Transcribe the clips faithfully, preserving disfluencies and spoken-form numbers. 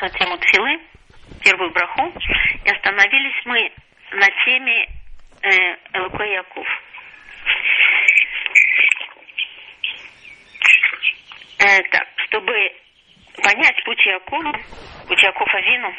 на тему тфилы, первую браху, и остановились мы на теме э, Элокей Яков. Э, так, чтобы понять путь Якова, путь Якова Авину,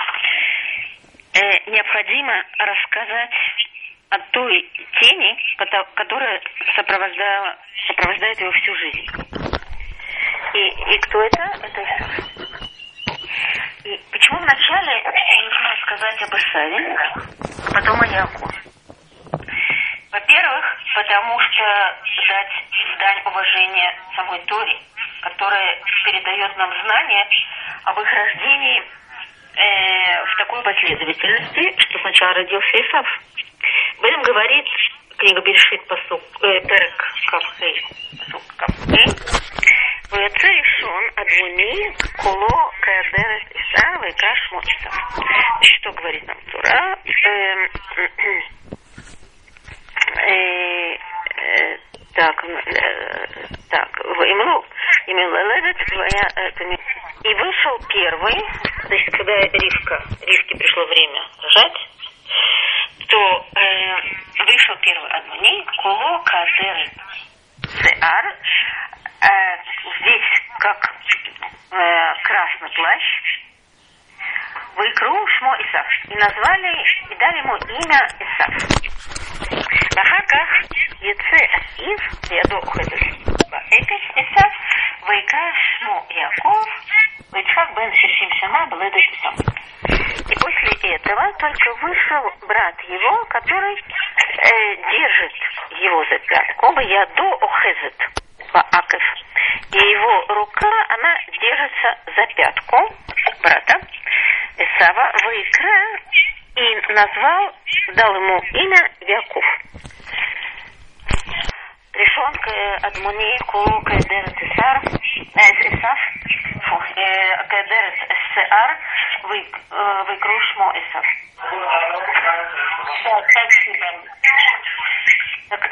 э, необходимо рассказать о той тени, которая сопровождала, сопровождает его всю жизнь. И, и кто это? Это Исав. И почему вначале нужно сказать об Исаве, а потом о Якове? Во-первых, потому что дать дань уважения самой Торе, которая передает нам знания об их рождении э, в такой последовательности, что сначала родился Исав. Об этом говорит книга Берешит, посук, э, перек Кавхей, посук Кавхей. ויצא ראשון אדמוני куло каядерет Исав и кашмо Исав. Что говорит нам Тора? Так, так, имлу, имелеледет, и вышел первый, значит, когда Ривка, Ривке пришло время рожать, то э, вышел первый Адмони куло каядерет Сеар. Э, здесь как э, красный плащ, выкру шмо Исав, и назвали, и дали ему имя Исав. Ахаках яце Асив, ядо ходит баэпис Исав, выкра шмо Яков, Ицхак бен шишим шана бледет Исав. И после этого только вышел брат его, который э, держит его за пятку, ядо охезет. Аков. И его рука, она держится за пятку брата Исава, Ваикра, и назвал, дал ему имя Яков. Решен к Адмони кулу каядерет Исар, Исав, каядерет Сеар, Ваикру шмо Исав. Да, спасибо. Так,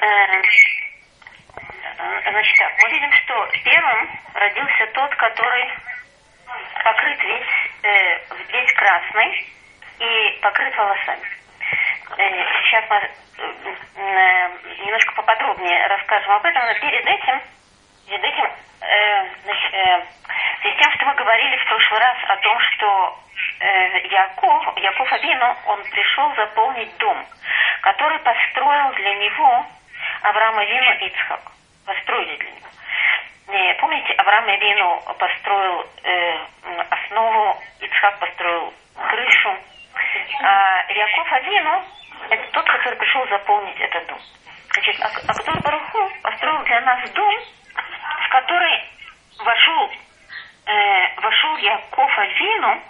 Значит так, мы видим, что первым родился тот, который покрыт весь, э, весь красный и покрыт волосами. Э, сейчас мы э, немножко поподробнее расскажем об этом, но перед этим, перед этим э, значит, э, перед тем, что мы говорили в прошлый раз о том, что э, Яков, Яков Авину, он пришел заполнить дом, который построил для него Авраам Авину и Ицхак. Построили для него. Помните, Авраам Авину построил э, основу, Ицхак построил крышу, а Яков Авину это тот, который пришел заполнить этот дом. Значит, Акадош Барух Ху построил для нас дом, в который вошел, э, вошел Яков Авину,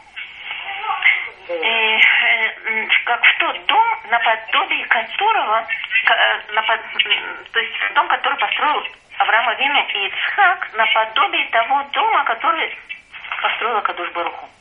э, э, как в тот дом, наподобие которого, э, напод... то есть дом, который построил Авраам Авину и Ицхак, наподобие того дома, который построил Акадош Барух Ху.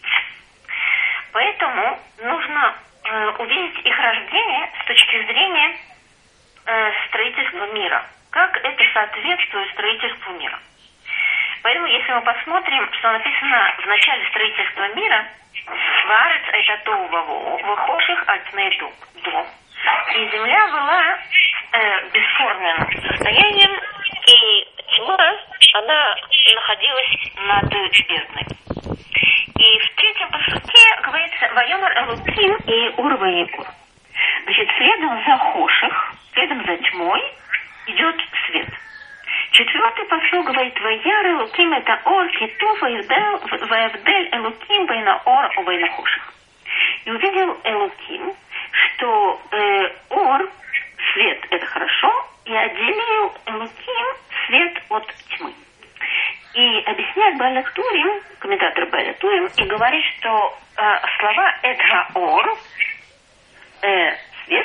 Поэтому нужно э, увидеть их рождение с точки зрения э, строительства мира. Как это соответствует строительству мира. Поэтому, если мы посмотрим, что написано в начале строительства мира, «Ваарец это тоу вавоу, выхоших альтней дом». И земля была э, бесформенным состоянием, и тьма, она находилась над бездной. И в третьем посуке говорится «Вайомар элуким» и «Ур ваикур». Значит, следом за хоших, следом за тьмой идет свет. Четвертый посук говорит «Ваяр элуким» это «Ор китув ваевдель элуким байна ор у байна хоших». И увидел элуким, что э, ор, свет, это хорошо, и отделил элуким свет от тьмы. И объясняет Бааля Турим, комментатор Бааля Турим, и говорит, что э, слова «эдгаор», э, свет,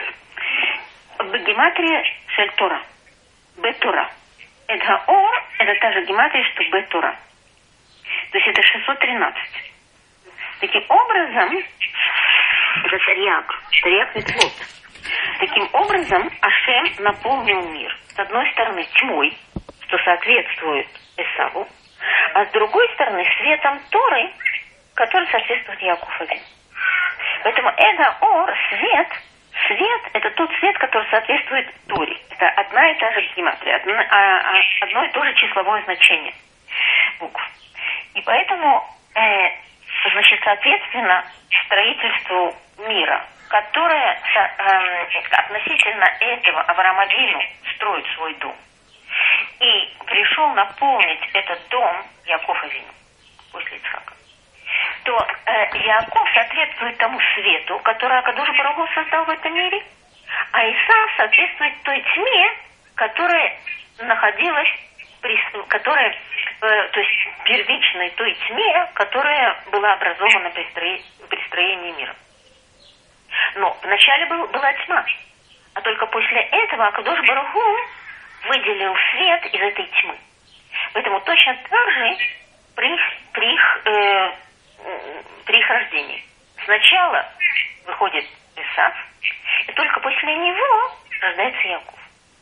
в гематрии шель-тора, бе-тора. Эдгаор – это та же гематрия, что бе-тора. То есть это шестьсот тринадцать. Таким образом, это тарьяк, тарьяк митцвот. Таким образом, Ашем наполнил мир. С одной стороны, тьмой, что соответствует Эсаву, а с другой стороны, светом Торы, который соответствует Яаков Авину. Поэтому это ор, свет, свет – это тот свет, который соответствует Торе. Это одна и та же гематрия, одно, а, а, одно и то же числовое значение букв. И поэтому, э, значит, соответственно, строительству мира, которое со, э, относительно этого Авраам Авину строит свой дом, и пришел наполнить этот дом Яаков Авину после Ицхака, то э, Яаков соответствует тому свету, который Акадош Барух Ху создал в этом мире, а Исав соответствует той тьме, которая находилась, при, которая, э, то есть первичной той тьме, которая была образована при, строи, при строении мира. Но вначале был, была тьма, а только после этого Акадош Барух Ху выделил свет из этой тьмы. Поэтому точно так же при, при их э, при их рождении. Сначала выходит Исав, и только после него рождается Яаков.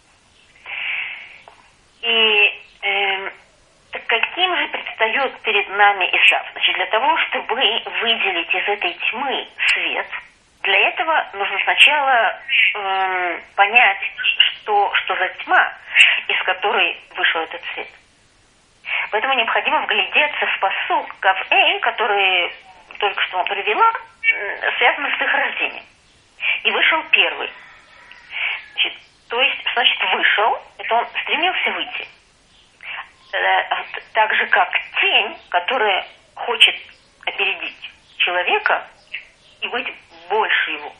И э, так каким же предстает перед нами Исав? Значит, для того, чтобы выделить из этой тьмы свет, для этого нужно сначала э, понять, что, что за тьма, из которой вышел этот свет. Поэтому необходимо вглядеться в пасук Кав-Эй, который только что привела, связано с их рождением. И вышел первый. Значит, то есть, значит, вышел, это он стремился выйти. Так же, как тень, которая хочет опередить человека и быть больше его.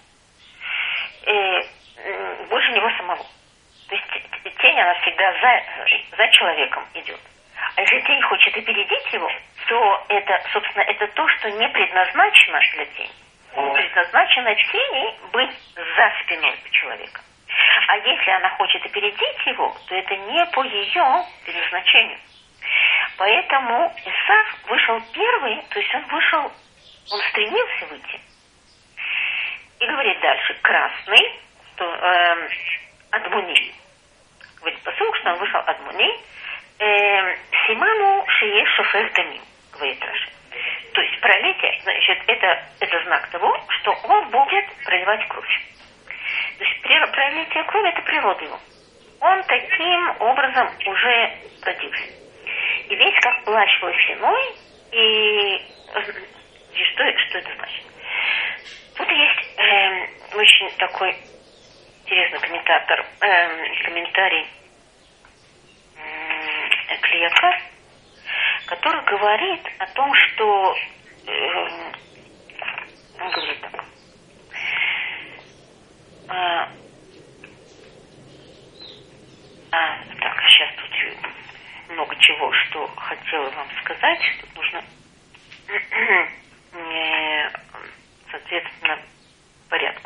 И больше него самого. То есть тень, она всегда за, за человеком идет. А если тень хочет опередить его, то это, собственно, это то, что не предназначено для тени. Предназначено тени быть за спиной человека. А если она хочет опередить его, то это не по ее предназначению. Поэтому Исав вышел первый, то есть он вышел, он стремился выйти. И говорит дальше, красный, то, э, Адмуни. Говорит посылка, что он вышел Адмуни. Симану шие шофех дамим, говорит Раши. То есть пролитие, значит, это, это знак того, что он будет проливать кровь. То есть пролитие крови – это природа его. Он таким образом уже родился. И весь как плащ волосяной, и, и что, что это значит? Тут есть э, очень такой интересный комментатор, э, комментарий Клеякар, который говорит о том, что э, он говорит так. А, а, так, сейчас тут много чего, что хотела вам сказать. Тут нужно э, соответственно порядку.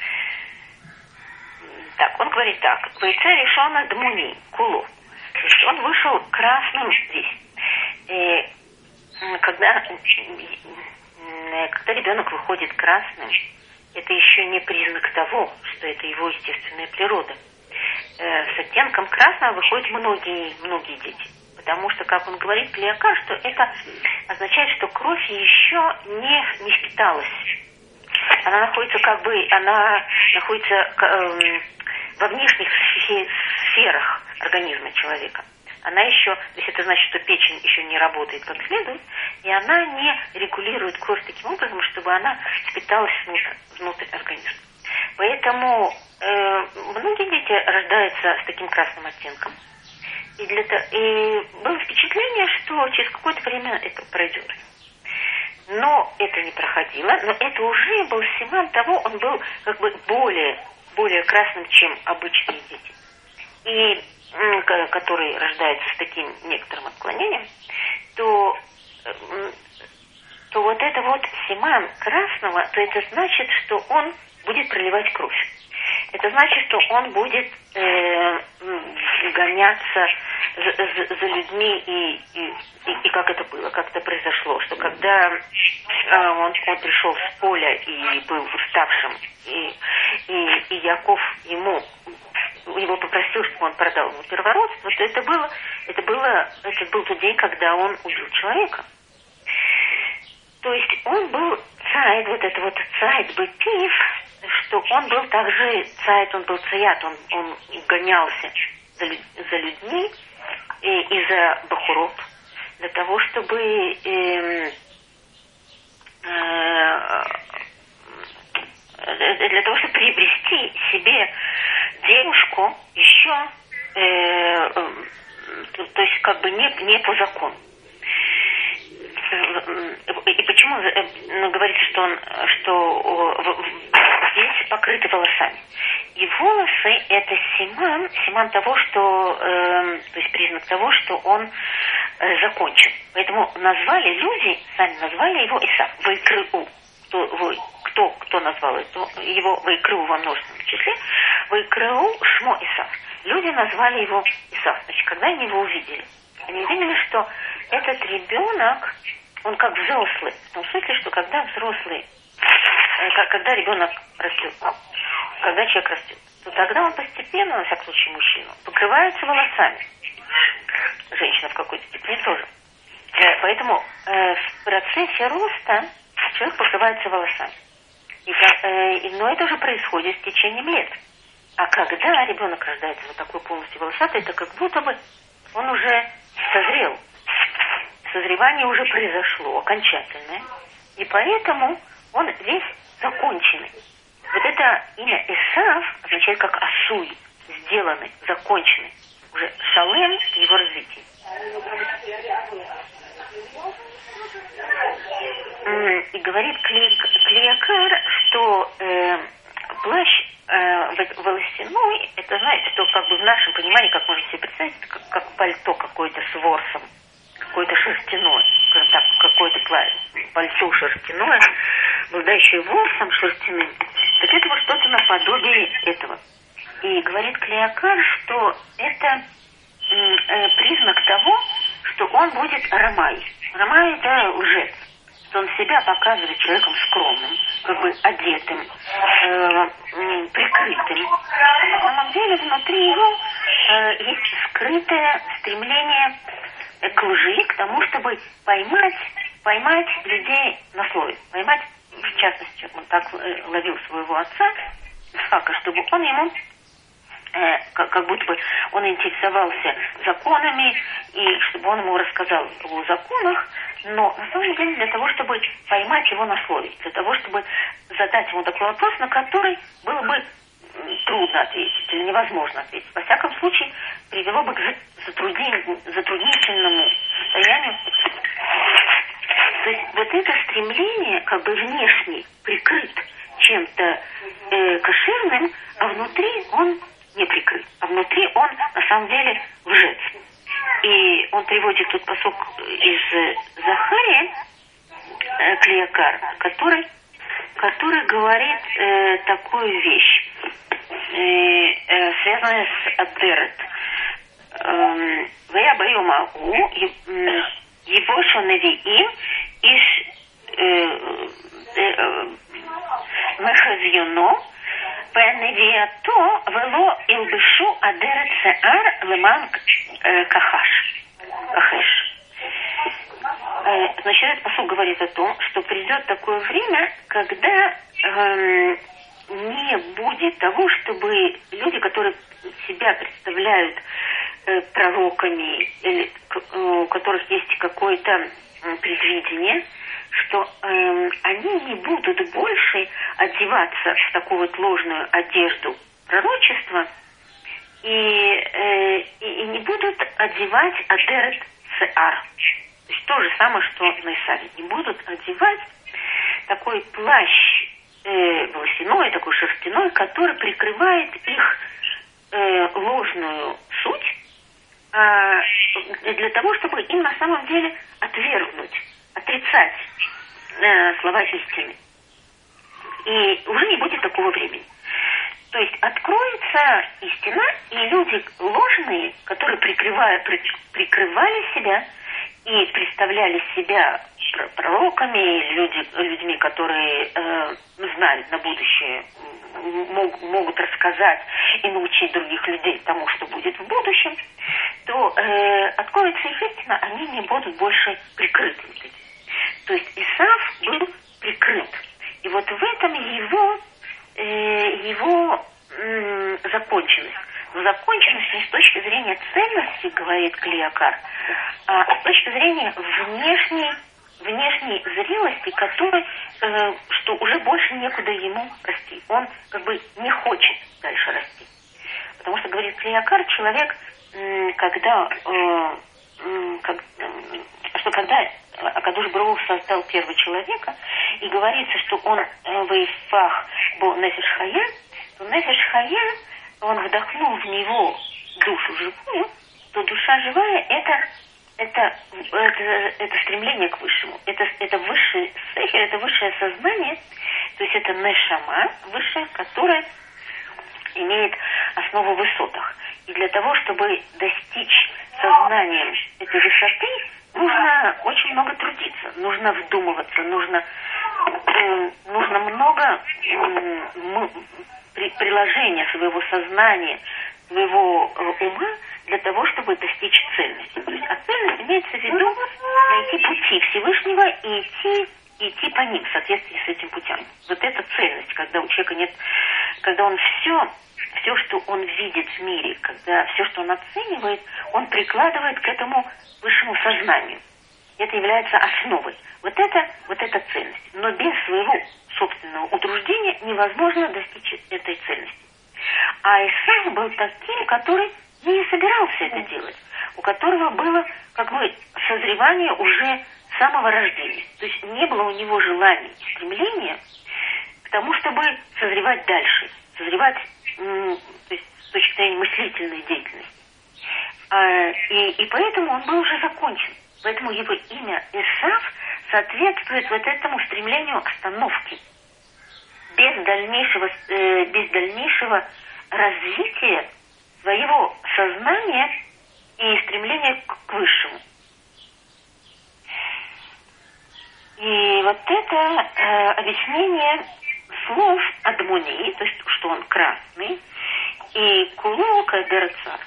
Так, он говорит так. Бойце решено дмуни, кулу. То есть он вышел красным здесь. И когда, когда ребенок выходит красным, это еще не признак того, что это его естественная природа. С оттенком красного выходят многие, многие дети. Потому что, как он говорит, Клеякар, что это означает, что кровь еще не, не впиталась. Она находится как бы, она находится э, во внешних сферах организма человека. Она еще, то есть это значит, что печень еще не работает как следует, и она не регулирует кровь таким образом, чтобы она впиталась внутрь, внутрь организма. Поэтому э, многие дети рождаются с таким красным оттенком. И, для, и было впечатление, что через какое-то время это пройдет. Но это не проходило, но это уже был символ того, он был как бы более, более красным, чем обычные дети. И который рождается с таким некоторым отклонением, то, то вот это вот симан красного, то это значит, что он будет проливать кровь. Это значит, что он будет э, гоняться за, за, за людьми, и, и, и, и как это было, как это произошло, что когда э, он, он пришел с поля и был уставшим, и, и, и Яков ему его попросил, чтобы он продал ему первородство, то это было, это было, это был тот день, когда он убил человека. То есть он был цайд, вот это вот цайд бытив, что он был также цайд, он был цаят, он, он гонялся за, за людьми и, и за бахуров, для того, чтобы э, э, для того, чтобы приобрести себе девушку еще, э, э, то, то есть как бы не, не по закону. И почему ну, говорится, что он что здесь покрыты волосами? И волосы это симан, симан того, что, э, то есть признак того, что он э, закончен. Поэтому назвали люди, сами назвали его Исав, Вайкрыу. Кто, кто, кто назвал это? Его Вайкрыу во множественном числе. Вайкрыу Шмо Исав. Люди назвали его Исав. Значит, когда они его увидели, они увидели, что этот ребенок, он как взрослый. В том смысле, что когда взрослый, когда ребенок растет, когда человек растет, то тогда он постепенно, на всяком случае мужчина, покрывается волосами. Женщина в какой-то степени тоже. Поэтому в процессе роста человек покрывается волосами. И, но это уже происходит с течением лет. А когда ребенок рождается вот такой полностью волосатый, это как будто бы он уже созрел. Созревание уже произошло окончательное. И поэтому он весь законченный. Вот это имя Исав означает как асуй, сделанный, законченный. Уже шалем в его развитии. И говорит Клеякар, что э, плащ э, волосяной, это, знаете, то как бы в нашем понимании, как можно себе представить, как, как пальто какое-то с ворсом, какое-то шерстяное, скажем так, какое-то пальто шерстяное, обладающее ворсом шерстяным, так это вот что-то наподобие этого. И говорит Клеякар, что это э, признак того, что он будет рамай. Рамай – это лжец. Что он себя показывает человеком скромным, как бы одетым, э, прикрытым. А на самом деле внутри его э, есть скрытое стремление к лжи, к тому, чтобы поймать, поймать людей на слове. Поймать, в частности, он так ловил своего отца, Исхака, чтобы он ему э, как, как будто бы он интересовался законами, и чтобы он ему рассказал о законах, но на самом деле для того, чтобы поймать его на слове, для того, чтобы задать ему такой вопрос, на который было бы трудно ответить или невозможно ответить. Во всяком случае, привело бы к затруднительному состоянию. То есть вот это стремление, как бы внешне прикрыт чем-то э, кошерным, а внутри он не прикрыт, а внутри он на самом деле лжец. И он приводит тут пасук из Захарии, э, Клеякар, который, который говорит э, такую вещь, э, э, связанную с Адерет. «Вея баю магу, ебошу навиим, иш мехазьюно, пеневиато вело илбишу Адерет сеар леман кахаш». Кахеш. Значит, этот пасук говорит о том, что придет такое время, когда эм, не будет того, чтобы люди, которые себя представляют э, пророками, или у которых есть какое-то э, предвидение, что э, они не будут больше одеваться в такую вот ложную одежду пророчества и, э, и, и не будут одевать адерет сеар. То есть то же самое, что на Исаве. Не будут одевать такой плащ э, волосяной, такой шерстяной, который прикрывает их э, ложную суть, э, для того, чтобы им на самом деле отвергнуть, отрицать э, слова истины. И уже не будет такого времени. То есть откроется истина, и люди ложные, которые прикрывали, при, прикрывали себя и представляли себя пророками, люди, людьми, которые э, знают на будущее, мог, могут рассказать и научить других людей тому, что будет в будущем, то э, откроется их истина, они не будут больше прикрыты. То есть Исав был прикрыт. И вот в этом его, э, его э, законченность. Но законченность не с точки зрения ценности, говорит Клеокар, а с точки зрения внешней, внешней зрелости, которой, э, что уже больше некуда ему расти. Он как бы не хочет дальше расти. Потому что, говорит Клеокар, человек, э, когда, э, э, как, э, что когда Акадош Барух создал первого человека, и говорится, что он вейфах бо нефеш хая, то нефеш хая, он вдохнул в него душу живую, то душа живая это, это, это, это стремление к высшему, это, это высший сехер, это высшее сознание, то есть это нешама высшее, которое имеет основу в высотах. И для того, чтобы достичь сознанием этой высоты, нужно очень много трудиться, нужно вдумываться, нужно, э, нужно много э, при, приложения своего сознания, своего э, ума для того, чтобы достичь цельности. То есть, а цельность имеется в виду найти пути Всевышнего и идти, идти по ним в соответствии с этим путем. Вот это цельность, когда у человека нет, когда он все, все, что он видит в мире, когда все, что он оценивает, он прикладывает к этому высшему сознанию. Это является основой. Вот это, вот эта цельность. Но без своего собственного утруждения невозможно достичь этой цельности. А Исав был таким, который не собирался это делать, у которого было как бы созревание уже с самого рождения. То есть не было у него желания, стремления к тому, чтобы созревать дальше, созревать м, то есть, с точки зрения мыслительной деятельности. А, и, и поэтому он был уже закончен. Поэтому его имя Исав соответствует вот этому стремлению остановки. Без дальнейшего, э, без дальнейшего развития своего сознания и стремления к, к высшему. И вот это э, объяснение слов Адмонии, то есть что он красный, и Кулу Кадерцар.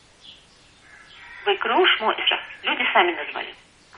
Выкрушмо Исав. Люди сами назвали.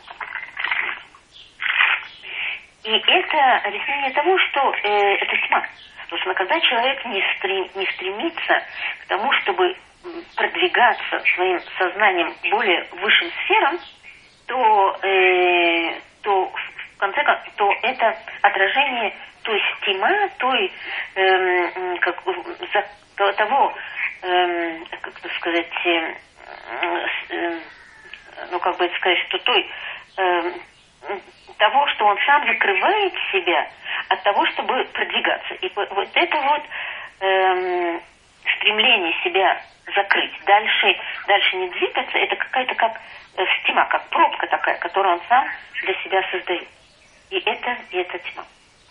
И это объяснение того, что э, это тьма. Потому что когда человек не, стрем, не стремится к тому, чтобы продвигаться своим сознанием более высшим сферам, то, э, то в конце концов, то это отражение той стима, той э, как, за, того, э, как это сказать, э, э, ну как бы это сказать, что той э, того, что он сам закрывает себя от того, чтобы продвигаться. И вот это вот эм, стремление себя закрыть, дальше, дальше не двигаться, это какая-то как э, стена, как пробка такая, которую он сам для себя создает. И это, и это тьма.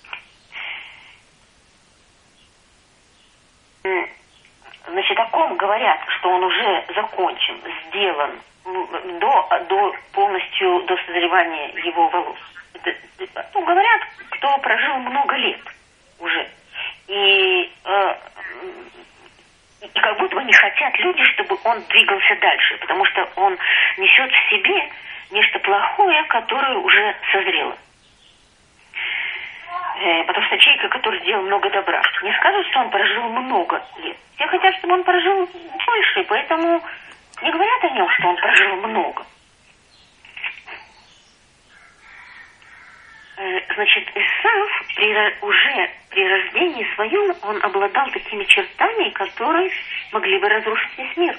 Значит, о ком говорят, что он уже закончен, сделан, до, до полностью до созревания его волос. Это, ну, говорят, кто прожил много лет уже. И, э, и как будто бы не хотят люди, чтобы он двигался дальше, потому что он несет в себе нечто плохое, которое уже созрело. Э, потому что человек, который сделал много добра, не скажут, что он прожил много лет. Все хотят, чтобы он прожил больше, поэтому не говорят о нем, что он прожил много. Значит, Исав при, уже при рождении своем он обладал такими чертами, которые могли бы разрушить весь мир.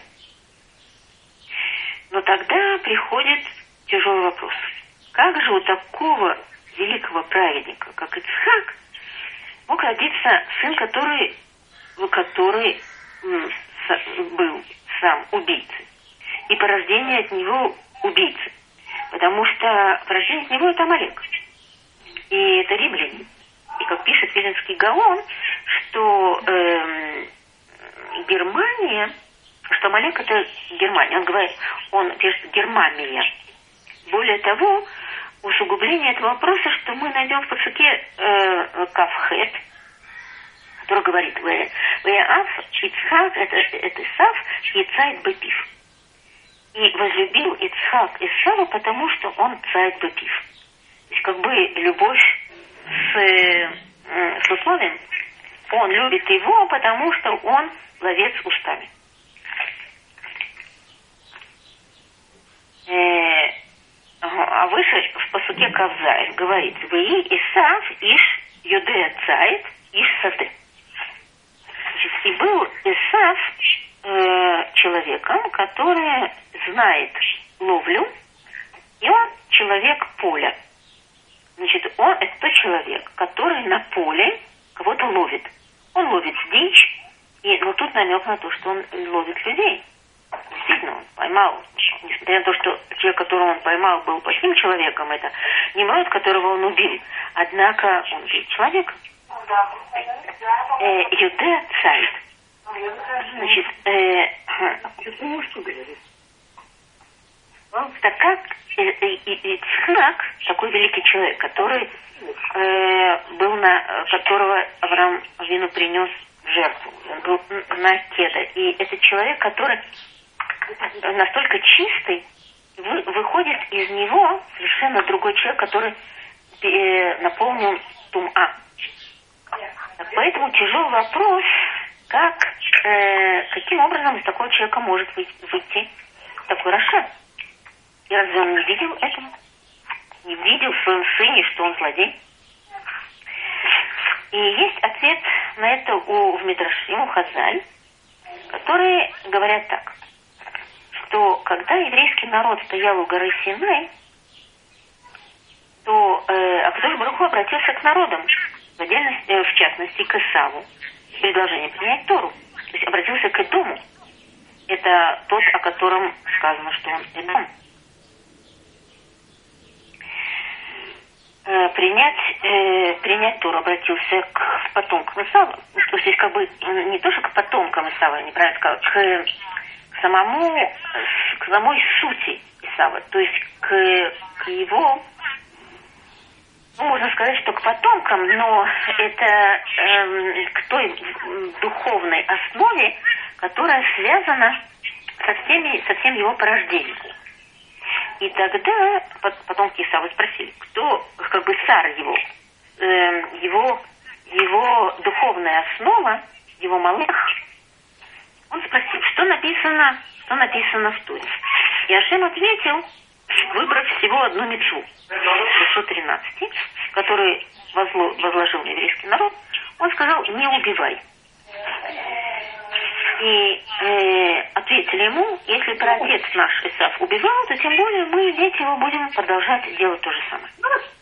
Но тогда приходит тяжелый вопрос. Как же у такого великого праведника, как Ицхак, мог родиться сын, который, который м, с, был сам убийцей? И по рождению от него убийцы. Потому что по рождению от него это Амалек. И это римляне. И как пишет Виленский Гаон, что эм, Германия, что Амалек это Германия. Он говорит, он пишет Германия. Более того, усугубление этого вопроса, что мы найдем в пасуке э, Кавхет, который говорит, Веяав, Ицхак, это, это Исав, Ицайт Бепив. И возлюбил Ицхак Исава, потому что он цайт Бепив. есть как бы любовь с, э, с условием. Он любит его, потому что он ловец устами. Э, а выше в пасуке Кавзаев говорит: «Вии Исав иш юдея цайт иш саде». И был Исав э, человеком, который знает ловлю, и он человек поля. Значит, он это тот человек, который на поле кого-то ловит. Он ловит дичь, и, но тут намек на то, что он ловит людей. Действительно, он поймал, несмотря на то, что человек, которого он поймал, был плохим человеком, это Нимрод, которого он убил. Однако он убил человека. Э, Юде Цайт. Значит, э, так как Ицхак, такой великий человек, который э, был на которого Авраам Авину принес в жертву, он был на кеда, и этот человек, который настолько чистый, вы, выходит из него совершенно другой человек, который э, наполнен тума. Поэтому тяжелый вопрос, как, э, каким образом из такого человека может выйти, выйти такой раша. И разве он не видел этого? Не видел в своем сыне, что он злодей? И есть ответ на это у, в Мидраше, у Хазаль, которые говорят так, что когда еврейский народ стоял у горы Синай, то э, Акадош Барух Ху обратился к народам, в, отдельности, э, в частности к Исаву, с предложением принять Тору. То есть обратился к Эдому. Это тот, о котором сказано, что он Эдом. Э, принять, э, принять Тору обратился к потомкам Исава. То есть как бы не то, что к потомкам Исава, неправильно сказал, к, к самому, к самой сути Исава. То есть к, к его... Ну, можно сказать, что к потомкам, но это э, к той духовной основе, которая связана со, всеми, со всем его порождением. И тогда потомки Исава спросили, кто, как бы, цар его, э, его, его духовная основа, его малых. Он спросил, что написано, что написано в Торе. И Ашем ответил, выбрав всего одну мицву, шестьсот тринадцать, который возло, возложил еврейский народ, он сказал: не убивай. И э, ответили ему: если праотец наш Исав убивал, то тем более мы, дети его, будем продолжать делать то же самое.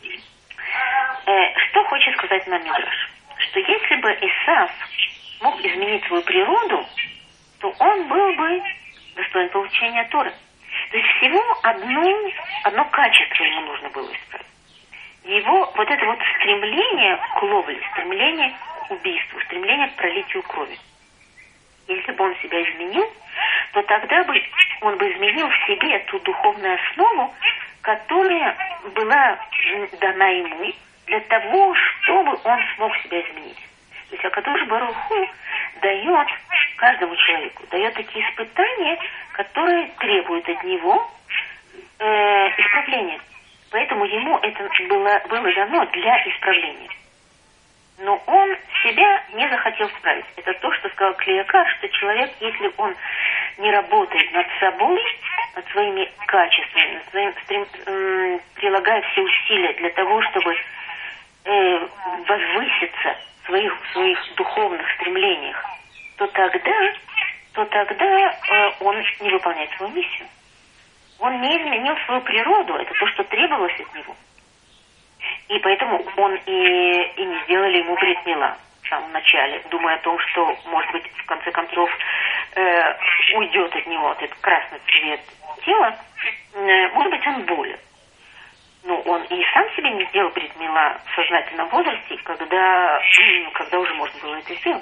Э, что хочет сказать нам Мидраш? Что если бы Исав мог изменить свою природу, то он был бы достоин получения Торы. То есть всего одно, одно качество ему нужно было исправить. Его вот это вот стремление к ловле, стремление к убийству, стремление к пролитию крови. Если бы он себя изменил, то тогда бы он бы изменил в себе ту духовную основу, которая была дана ему для того, чтобы он смог себя изменить. То есть Акадош Барух Ху дает каждому человеку, дает такие испытания, которые требуют от него э, исправления. Поэтому ему это было, было дано для исправления. Но он себя не захотел исправить. Это то, что сказал Клеякар, что человек, если он не работает над собой, над своими качествами, над своим, стрем, э, прилагая все усилия для того, чтобы э, возвыситься в своих, в своих духовных стремлениях, то тогда, то тогда э, он не выполняет свою миссию. Он не изменил свою природу, это то, что требовалось от него. И поэтому он и, и не сделали ему брит мила в самом начале, думая о том, что, может быть, в конце концов э, уйдет от него этот красный цвет тела, э, может быть, он болен. Но он и сам себе не сделал брит мила в сознательном возрасте, когда, когда уже можно было это сделать.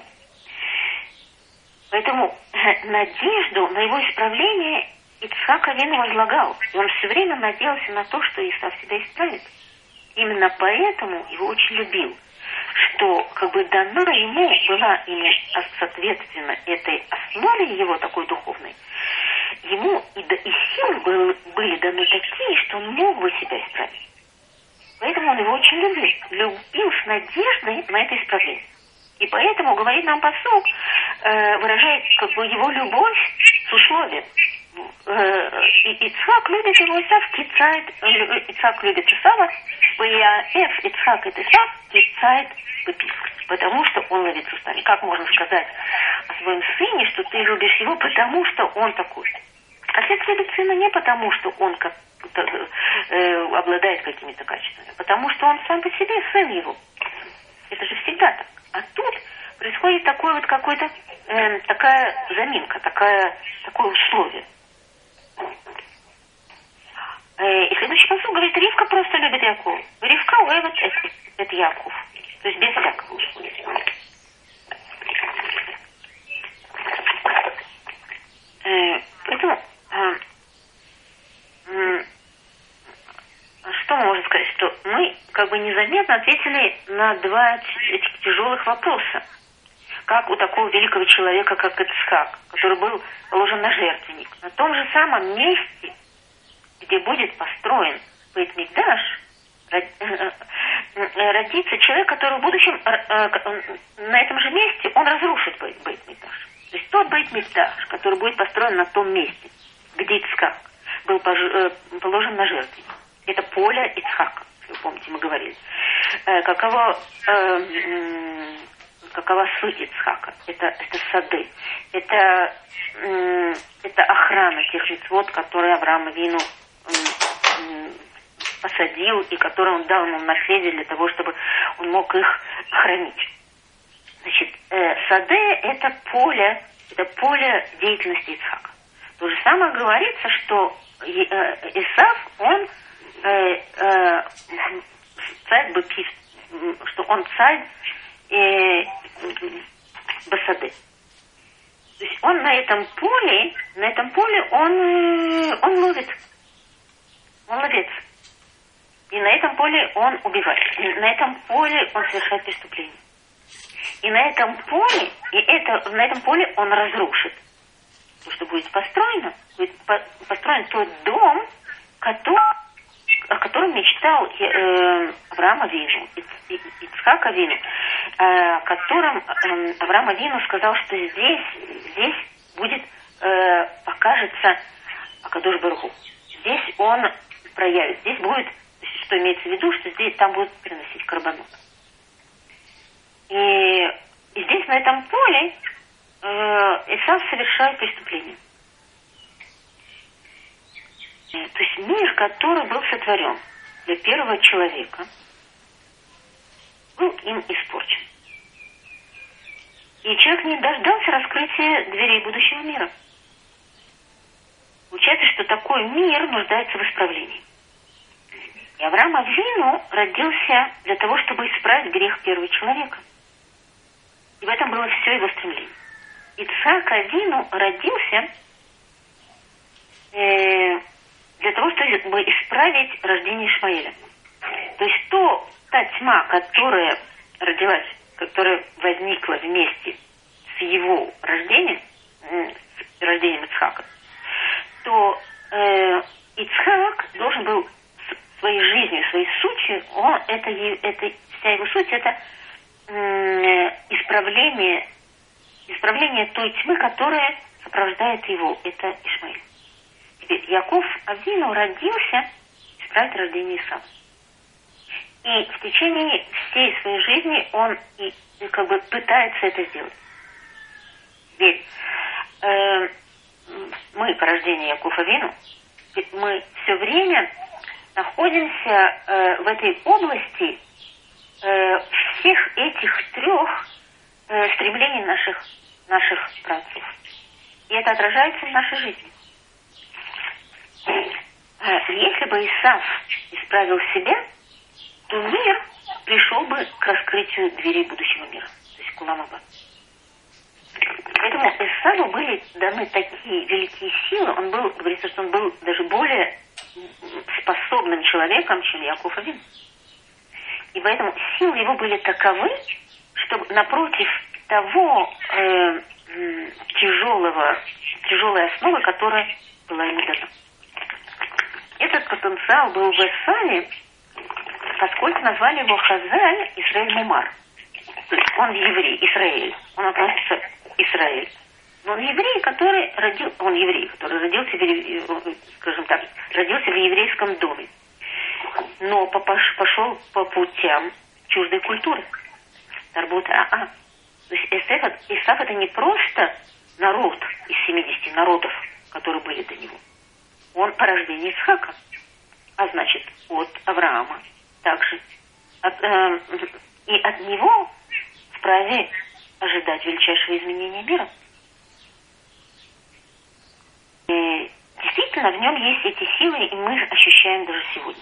Поэтому надежду на его исправление Ицхак Авину возлагал. И он все время надеялся на то, что Исав себя исправит. Именно поэтому его очень любил. Что как бы дана ему была, ему соответственно этой основе его такой духовной, ему и, и силы были, были даны такие, что он мог бы себя исправить. Поэтому он его очень любил. Любил с надеждой на это исправление. И поэтому, говорит нам посол, э, выражает как бы его любовь с условием. Э, и Ицхак любит его, Исав кицает, Ицхак любит Исава, Ваяэф, Ицхак это Исав, кицает выписку. Потому что он ловит устами. Как можно сказать о своем сыне, что ты любишь его, потому что он такой? Отец любит сына не потому, что он как э, обладает какими-то качествами, а потому что он сам по себе сын его. Это же всегда так. А тут происходит такой вот какой-то э, такая заминка, такая, такое условие. Э, и следующий посыл говорит, Ривка просто любит Якова. Ривка уэвет это, это Яков. То есть без всякого условия. Э, поэтому э, э, что мы можем сказать? Что мы как бы незаметно ответили на два этих тяжелых вопроса. Как у такого великого человека, как Ицхак, который был положен на жертвенник, на том же самом месте, где будет построен Бейт-Микдаш, родится человек, который в будущем на этом же месте он разрушит Бейт-Микдаш. То есть тот Бейт-Микдаш, который будет построен на том месте, где Ицхак был положен на жертвенник. Это поле Ицхака, вы помните, мы говорили. Э, каково, э, какова суть Ицхака? Это, это сады. Это, э, это охрана тех мицвот, которые Авраам Авину э, э, посадил и которые он дал ему в наследие для того, чтобы он мог их хранить. Значит, э, сады – это поле, это поле деятельности Ицхака. То же самое говорится, что э, Исав, он Э, э, царь Бепис, что он царь э, Басады. То есть он на этом поле, на этом поле он, он ловит, он ловец. И на этом поле он убивает. И на этом поле он совершает преступление. И на этом поле, и это, на этом поле он разрушит. То, что будет построено, будет построен тот дом, который о котором мечтал э, Авраам Авину, Ицхак Авину, э, о котором э, Авраам Авину сказал, что здесь, здесь будет, э, покажется Акадош Барух Ху. Здесь он проявит, здесь будет, что имеется в виду, что здесь там будут приносить карбонот. И, и здесь, на этом поле, э, Исав совершает преступление. То есть мир, который был сотворен для первого человека, был им испорчен. И человек не дождался раскрытия дверей будущего мира. Получается, что такой мир нуждается в исправлении. И Авраам Авину родился для того, чтобы исправить грех первого человека. И в этом было все его стремление. Ицхак Авину родился э, для того, чтобы исправить рождение Ишмаэля. То есть то, та тьма, которая родилась, которая возникла вместе с его рождением, с рождением Ицхака, то э, Ицхак должен был своей жизнью, своей сутью, он, это, это, вся его суть, это э, исправление, исправление той тьмы, которая сопровождает его, это Ишмаэль. Яков Авину родился исправить рождение Исава. И в течение всей своей жизни он и, и как бы пытается это сделать. Ведь э, мы, по рождению Яков Авину, мы все время находимся э, в этой области э, всех этих трех э, стремлений наших, наших праотцов. И это отражается в нашей жизни. Если бы Исав исправил себя, то мир пришел бы к раскрытию дверей будущего мира, то есть к Улам Аба. Поэтому Исаву были даны такие великие силы, он был, говорится, что он был даже более способным человеком, чем Яков Авин. И поэтому силы его были таковы, что напротив того э, тяжелого, тяжелой основы, которая была ему дана. Этот потенциал был в Исаве поскольку назвали его Хазаль Исраэль Мумар. То есть он еврей, Исраэль. Он относится к Израилю. Но он еврей, который родил, он еврей, который родился, в, скажем так, родился в еврейском доме. Но пошел по путям чуждой культуры. Тарбут Аа. То есть Исаф, Исаф это не просто народ из семидесяти народов, которые были до него. Он порождение Исхака. А значит, от Авраама также. От, э, и от него вправе ожидать величайшего изменения мира. И действительно, в нем есть эти силы, и мы ощущаем даже сегодня.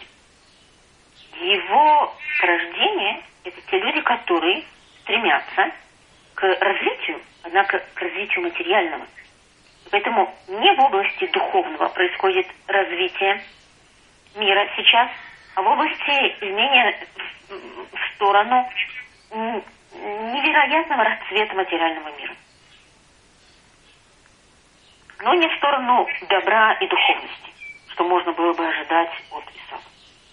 Его порождение – это те люди, которые стремятся к развитию, однако к развитию материального. Поэтому не в области духовного происходит развитие мира сейчас, а в области изменения в сторону невероятного расцвета материального мира. Но не в сторону добра и духовности, что можно было бы ожидать от Исаака.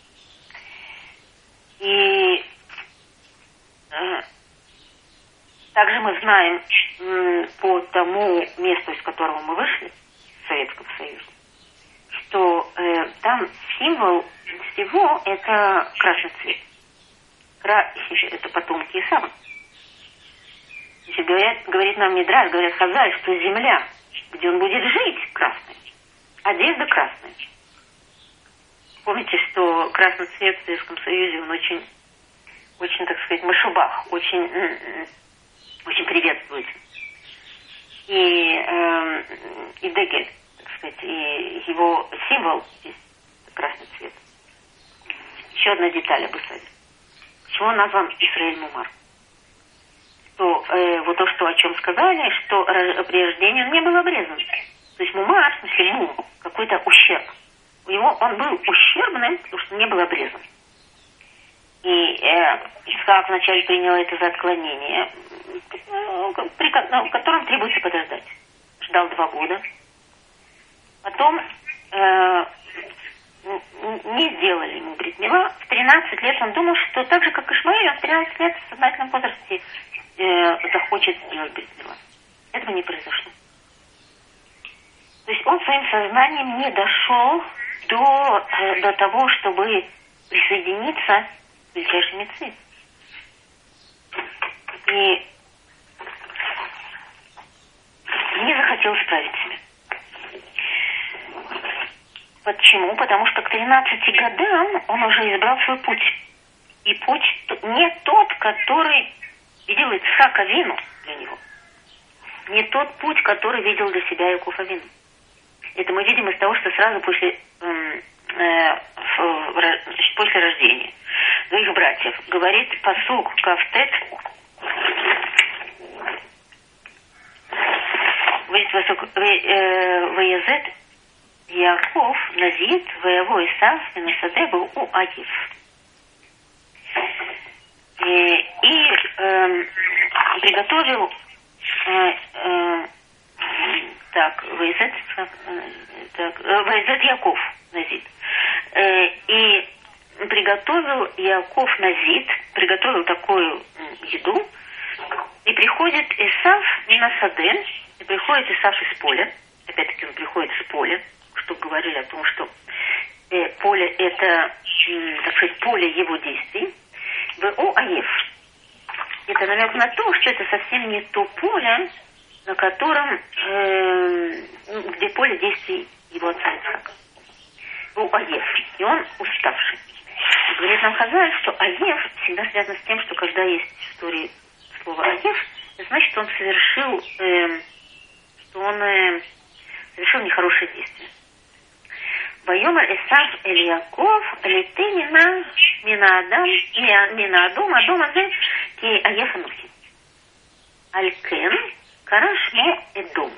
И э, также мы знаем э, по тому месту, из которого мы вышли, Советского Союза, что э, там символ всего это красный цвет. Кра, это потомки Исава. Значит, говорят, говорит нам Мидраш, говорят Хазаль, что земля, где он будет жить, красная, одежда красная. Помните, что красный цвет в Советском Союзе, он очень, очень, так сказать, машубах, очень, очень приветствуется. И, э, и Дегель, так сказать, и его символ здесь красный цвет. Еще одна деталь об Исаве. Почему он назван Исраэль Мумар? То, э, вот то, что, о чем сказали, что при рождении он не был обрезан. То есть Мумар, в смысле, ему какой-то ущерб. У него он был ущербным, потому что не был обрезан. И э, Исаак вначале принял это за отклонение, при котором требуется подождать. Ждал два года. Потом э, не сделали ему брит мила. В тринадцать лет он думал, что так же, как Ишмаэль, он в тринадцать лет в сознательном возрасте э, захочет сделать брит мила. Этого не произошло. То есть он своим сознанием не дошел до, э, до того, чтобы присоединиться к величайшей мицве. И не захотел исправить себя. Почему? Потому что к тринадцати годам он уже избрал свой путь. И путь не тот, который видел Ицхак Авину для него. Не тот путь, который видел для себя Яков Авину. Это мы видим из того, что сразу после, э, э, после рождения двоих братьев говорит пасук Кафтет, Ваязет Яков Назид Ваево Исав Минасаде был у Агив. И, и э, приготовил э, э, так, Ваязет так, Ваязет Яков Назид. Э, и приготовил Яков Назид, приготовил такую еду, и приходит Исав Минасаде, и приходит Исав из поля, опять-таки он приходит с поля, что говорили о том, что э, поле это, э, так сказать, поле его действий. В Аев. Это намек на то, что это совсем не то поле, на котором, э, где поле действий его отца Ицхака. В Аев. И он уставший. И говорит нам Хазаль, что Аев всегда связан с тем, что когда есть в истории слово Аев, это значит, что он совершил, э, что он э, совершил нехорошее действие. Вайомар Исав эль Яков леты мина мина Адам мина Адом Адом Азе ки Аев Анухи. Алькен Карашмо Эдом.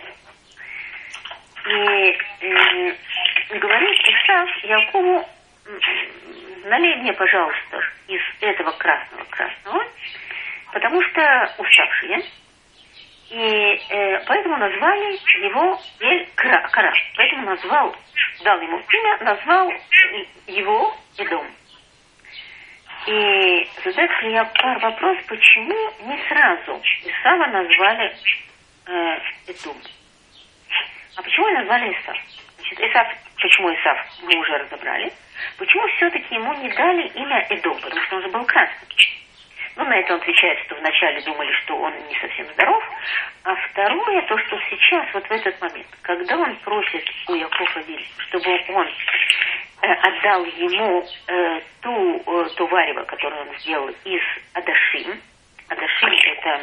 И э, говорит Исав Якову, налей мне, пожалуйста, из этого красного красного, потому что уставший я. И э, поэтому назвали его Эль-Кара. Поэтому назвал, дал ему имя, назвал его Эдом. И задает Хлеяпар вопрос, почему не сразу Исава назвали э, Эдом. А почему назвали Исав? Значит, Исав, почему Исав, мы уже разобрали. Почему все-таки ему не дали имя Эдом? Потому что он же был красный. Ну, на это он отвечает, что вначале думали, что он не совсем здоров. А второе, то, что сейчас, вот в этот момент, когда он просит у Якова Вильна, чтобы он э, отдал ему э, ту, э, ту варево, которое он сделал из адашим. Адашим – это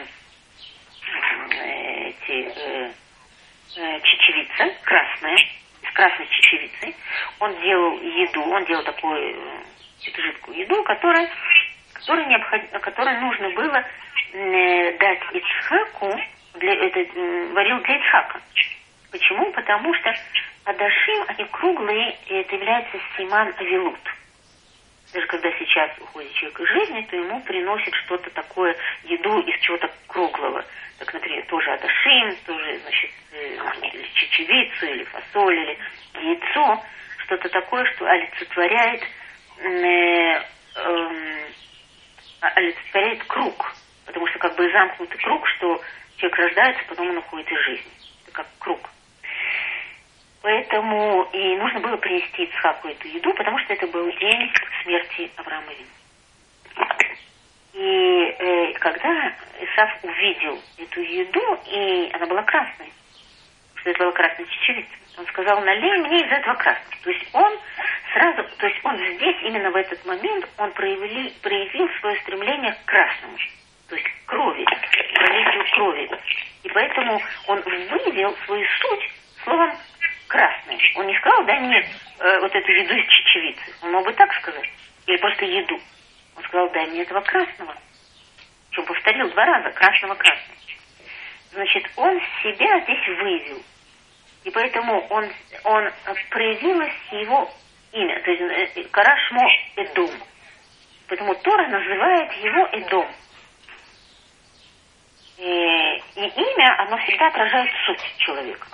э, эти, э, э, чечевица красная, из красной чечевицы. Он делал еду, он делал такую э, жидкую еду, которая... Которое, необходимо, которое нужно было э, дать Ицхаку, для, это, э, варил для Ицхака. Почему? Потому что адашим, они круглые, и это является симан авилут. Даже когда сейчас уходит человек из жизни, то ему приносит что-то такое, еду из чего-то круглого. Так, например, тоже адашим, тоже, значит, э, или чечевицу, или фасоль, или яйцо. Что-то такое, что олицетворяет... Э, э, олицетворяет круг, потому что как бы замкнутый круг, что человек рождается, потом он уходит из жизни. Это как круг. Поэтому и нужно было принести Ицхаку эту еду, потому что это был день смерти Авраама Вину. И э, когда Исав увидел эту еду, и она была красной, что это была красная чечевица, он сказал: налей мне из этого красного. То есть он сразу, то есть он здесь, именно в этот момент, он проявил, проявил свое стремление к красному, то есть к крови, пролитию крови. И поэтому он вывел свою суть словом красный. Он не сказал: дай мне э, вот эту еду из чечевицы. Он мог бы так сказать. Или просто еду. Он сказал: дай мне этого красного. Причем повторил два раза: красного-красного. Значит, он себя здесь вывел. И поэтому он, он проявилось его имя, то есть Карашмо Эдом. Поэтому Тора называет его Эдом. И, и имя, оно всегда отражает суть человека.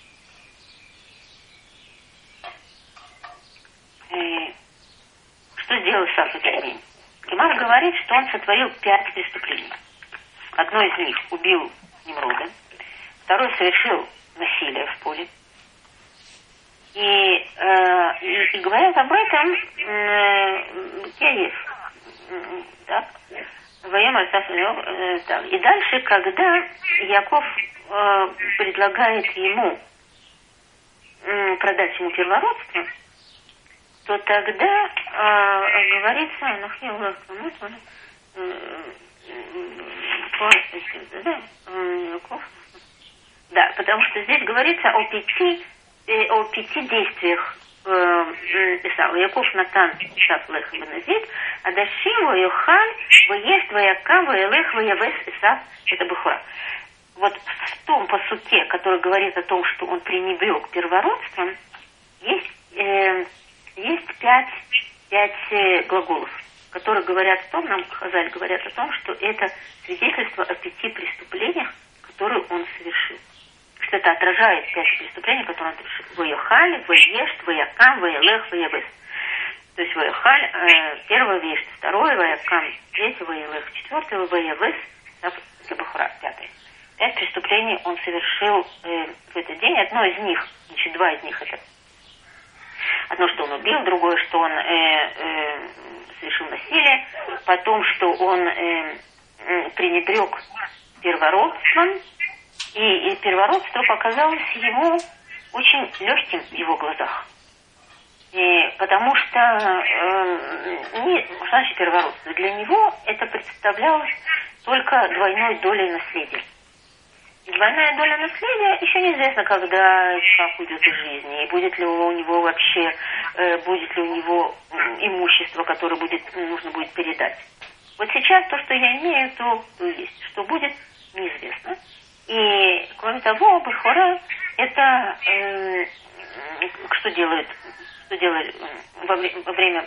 И что сделал Исав в этот день? Гемара говорит, что он сотворил пять преступлений. Одно из них убил Немрода, второй совершил насилие в поле. И, э, и, и говорят об этом э, Киев. Так? Э, и дальше, когда Яков э, предлагает ему э, продать ему первородство, то тогда э, говорится, Яков, да, потому что здесь говорится о пяти, э, о пяти действиях Исава. Яков Натан Исав Лех Беназит, Адашим Вайохаль Ваест Ваякам Ваелех Ваявес Исав. Это Бухура. Вот в том пасуке, который говорит о том, что он пренебрег первородством, есть, э, есть пять, пять э, глаголов, которые говорят о том, нам Хазаль говорят о том, что это свидетельство о пяти преступлениях, которые он совершил. Что это отражает пять преступлений, которые он совершил. Ваяхаль, Ваешт, Ваякам, Ваелех, Ваявес. То есть Ваяхаль, э, первое, Ваешт, второе, Ваякам, третье, Ваелех, четвертое, Ваявес, Бахура, пятое. Пять преступлений он совершил э, в этот день. Одно из них, значит, два из них это одно, что он убил, другое, что он э, э, совершил насилие, потом, что он э, э, пренебрег первородством, и, и первородство показалось ему очень легким в его глазах. И, потому что э, не, что значит первородство? Для него это представлялось только двойной долей наследия. И двойная доля наследия еще неизвестно, когда Исхак уйдет из жизни, и будет ли у него вообще, э, будет ли у него имущество, которое будет, нужно будет передать. Вот сейчас то, что я имею, то, то есть. Что будет, неизвестно. И, кроме того, Бахура, это э, что делает, что делает во, вре- во время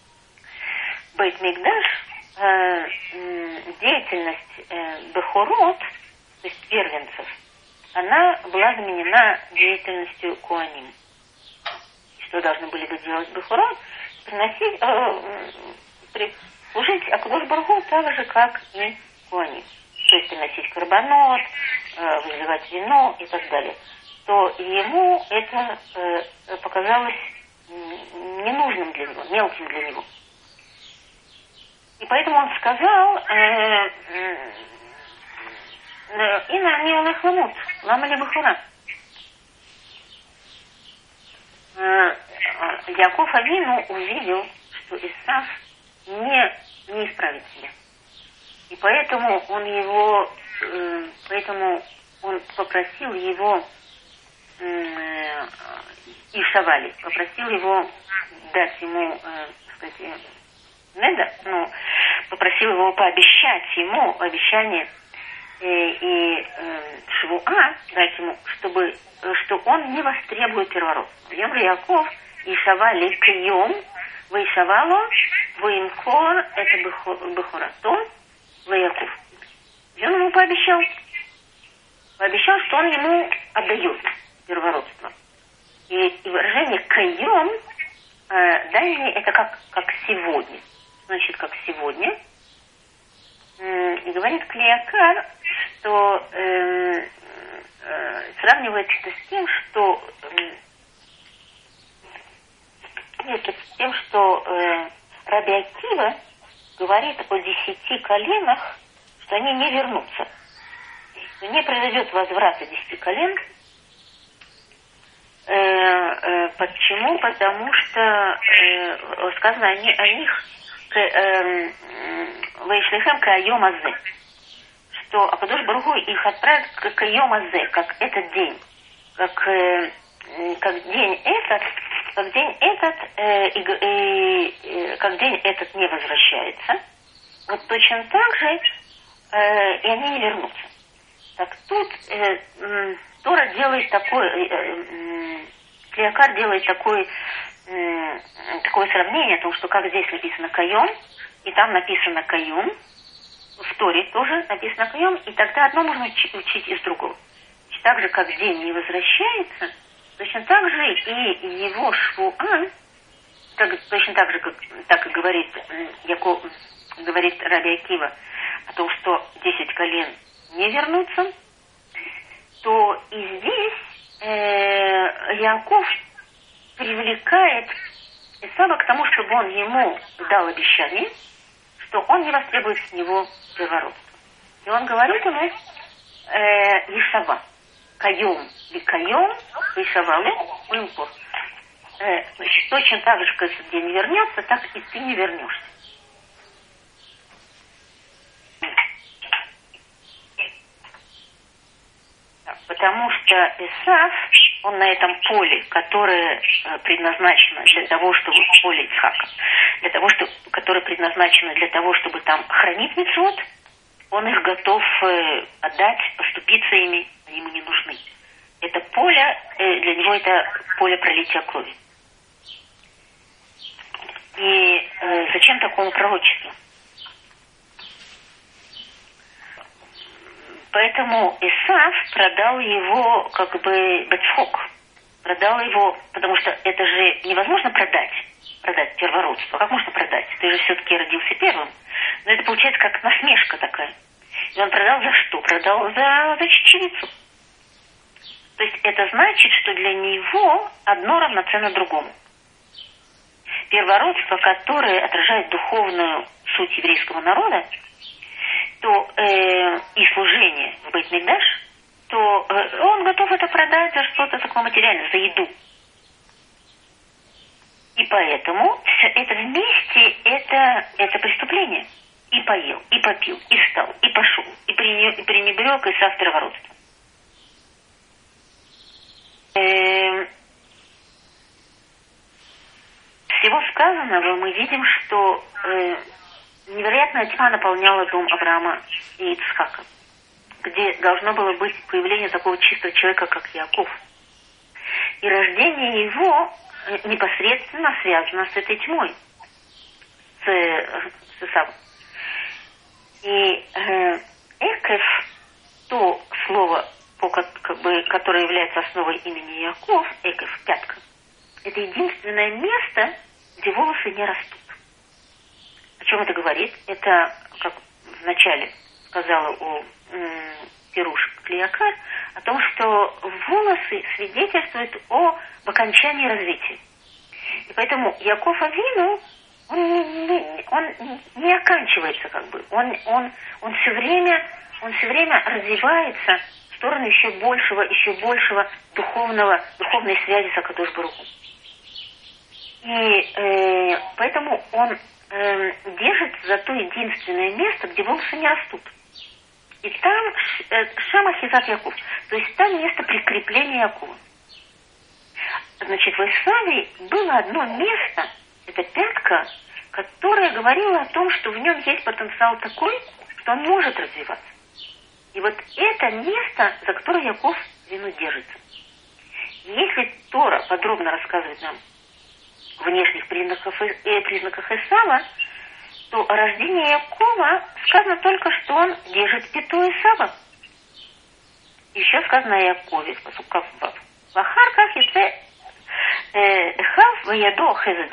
Бейт Микдаш, э, деятельность э, Бахурот, то есть первенцев, она была заменена деятельностью Коаним. Что должны были бы делать Бахурот? Приносить, э, при, служить Акадош Баруху так же, как и коаним. То есть приносить карбонот, э, выливать вино и так далее. То ему это э, показалось ненужным для него, мелким для него. И поэтому он сказал, э, э, «Ина они улых ламут, лама ли бахура». Яков Авину увидел, что Исав не, не исправит себя. И поэтому он его, э, поэтому он попросил его э, Ишавали, попросил его дать ему, э, сказать, неда, ну, попросил его пообещать ему обещание э, и э, швуа дать ему, чтобы, что он не востребует первородство. Йом Яков Ишавали кьем, вейшавало, веймкор, это бехорато, Яков. И он ему пообещал. Пообещал, что он ему отдает первородство. И, и выражение «кайом» э, дальнее это как, как сегодня. Значит, как сегодня. Э, и говорит Клеякар, что э, э, сравнивает это с тем, что э, нет, с тем, что э, Раби Акива говорит о десяти коленах, что они не вернутся. Не произойдет возврата десяти колен. Э, э, почему? Потому что э, сказано о, о них «Вейшлихем каайом азе», что Акадош Барух Ху их отправит к каайом азе, как этот день, как, э, как день этот, как день этот, э, и, э, как день этот не возвращается, вот точно так же э, и они не вернутся. Так тут э, э, Тора делает такой, э, э, Клеякар делает такой, э, такое сравнение о том, что как здесь написано «кайом», и там написано «кайом», в Торе тоже написано «кайом», и тогда одно можно учить, учить из другого. Так же, как день не возвращается, точно так же и его швуа, так, точно так же, как так и говорит, Яков, говорит Раби Акива о том, что десять колен не вернутся, то и здесь э, Яков привлекает Исава к тому, чтобы он ему дал обещание, что он не востребует с него первородство. И он говорит ему э, Ишава, кайом, и кайом, Ишавалу, уимпор. Э, значит, точно так же, как этот день вернется, так и ты не вернешься. Потому что Исав, он на этом поле, которое предназначено для того, чтобы поле Ицхака, для того, что, которое предназначено для того, чтобы там хранить мицвот, он их готов отдать, поступиться ими, они ему не нужны. Это поле, для него это поле пролития крови. И зачем такому пророчеству? Поэтому Исав продал его как бы бецхок. Продал его, потому что это же невозможно продать. Продать первородство. Как можно продать? Ты же все-таки родился первым. Но это получается как насмешка такая. И он продал за что? Продал за, за чечевицу. То есть это значит, что для него одно равноценно другому. Первородство, которое отражает духовную суть еврейского народа, то э, и служение в Бейт-Микдаш, то э, он готов это продать за что-то такое материальное, за еду. И поэтому все это вместе это, это преступление. И поел, и попил, и встал, и пошел, и пренебрег Исав первородством. Э, всего сказанного мы видим, что э, невероятная тьма наполняла дом Авраама и Ицхака, где должно было быть появление такого чистого человека, как Яков. И рождение его непосредственно связано с этой тьмой, с, с Исавом. И э, Экев, то слово, по, как бы, которое является основой имени Яков, Экев, пятка, это единственное место, где волосы не растут. О чем это говорит? Это, как вначале сказала у Пируш Клеякар, о том, что волосы свидетельствуют об окончании развития. И поэтому Яков Авину, он не, он не оканчивается как бы. Он, он, он, все время, он все время развивается в сторону еще большего, еще большего духовного, духовной связи с Акадош Барух Ху. И э, поэтому он э, держит за то единственное место, где волосы не растут. И там э, Шама Хизат Яков, то есть там место прикрепления Якова. Значит, в Исаве было одно место, это пятка, которая говорила о том, что в нем есть потенциал такой, что он может развиваться. И вот это место, за которое Яков Вину держится. Если Тора подробно рассказывает нам внешних признаков, э, признаках Исава, то о рождении Якова сказано только, что он держит пяту Исава. Еще сказано о Якове, в посуках Бав. В Ахарках яце Эхав ваядо хезет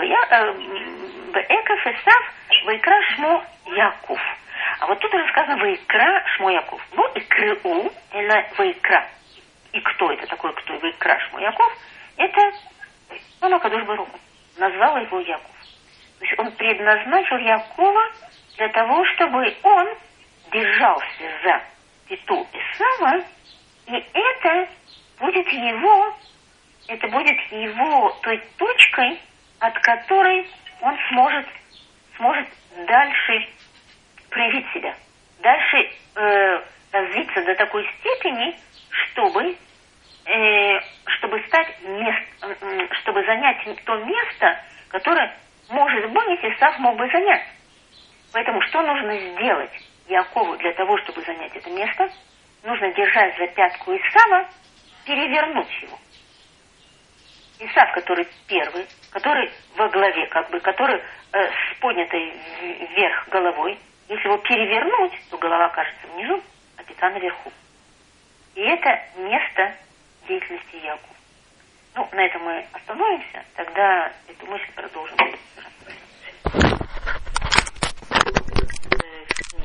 ваэкав Исав ваикра шмо Яков. А вот тут уже сказано ваикра шмо Яков. Ну и крыу, это ваикра. И кто это такой, кто ваикра шмо Яков? Это он Акадош Барух Ху. Назвал его Яков. То есть он предназначил Якова для того, чтобы он держался за пяту Исава, и это будет его, это будет его той точкой, от которой он сможет, сможет дальше проявить себя, дальше э, развиться до такой степени, чтобы, э, чтобы стать мест, э, чтобы занять то место, которое, может быть, Исав мог бы занять. Поэтому что нужно сделать Якову для того, чтобы занять это место? Нужно, держать за пятку Исава, перевернуть его. Исав, который первый, который во главе, как бы, который э, с поднятой вверх головой, если его перевернуть, то голова окажется внизу, а пята наверху. И это место деятельности Якова. Ну, на этом мы остановимся, тогда эту мысль продолжим.